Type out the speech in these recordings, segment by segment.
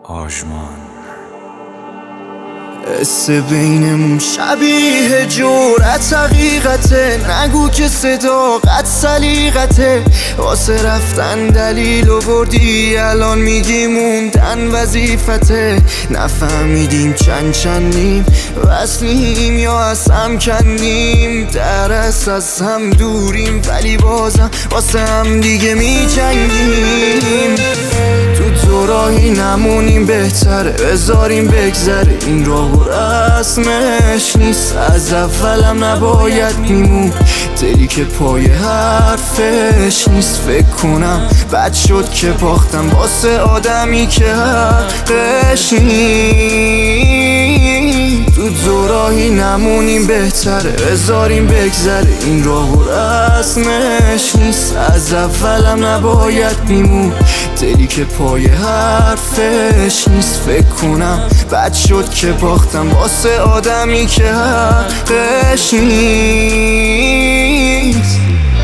آژمان حس بینمون شبیه جرأت حقیقته، نگو که صداقت سلیقته. واسه رفتن دلیل آوردی، الان میگی موندن وظیفته. نفهمیدیم چندیم وصلیم یا از هم کندیم، درست از هم دوریم ولی بازم واسه هم دیگه میجنگیم. تو راهی نمونیم بهتره بذاریم بگذره، این راه و رسمش نیست، از اولم نباید میمون دلی که پای حرفش نیست. فکر کنم بد شد که باختم واسه آدمی که حقش نیست. تو راهی نمونیم بهتره بذاریم بگذره، این راه و رسمش نیست، از اولم نباید میمون دلی که پای حرفش نیست. فکر کنم بد شد که باختم واسه آدمی که حقش نیست.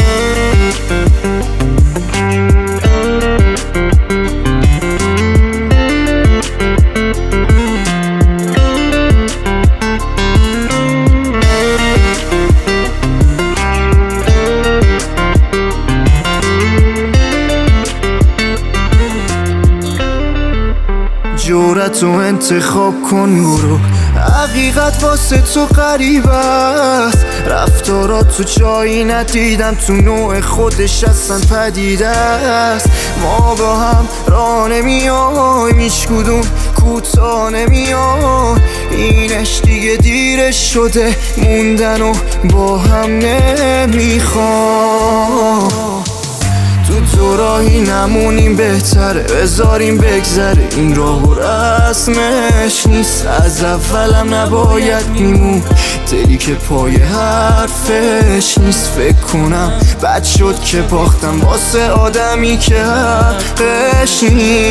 جرأتو انتخاب کن برو، حقیقت واسه تو غریب است. رفتارات تو جایی ندیدم، تو نوع خودش اصلا پدیده است. ما با هم راه نمیایم، هیچ کدوم کوتاه نمیایم. اینش دیگه دیرش شده، موندن و با هم نمیخوام. تو راهی نمونیم بهتره بذاریم بگذره، این راه و رسمش نیست، از اولم نباید میمون دلی که پای حرفش نیست. فکر کنم بد شد که باختم واسه آدمی که حقش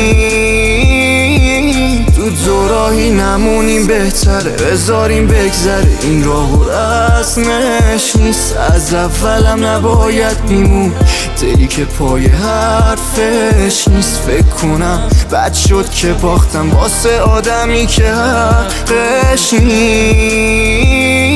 نیست. تو راهی نمونیم بهتره بذاریم بگذره، این راه و رسمش نیست، از اولم نباید میمون دلی که پای حرفش نیست. فکر کنم بد شد که باختم واسه آدمی که حقش نیست.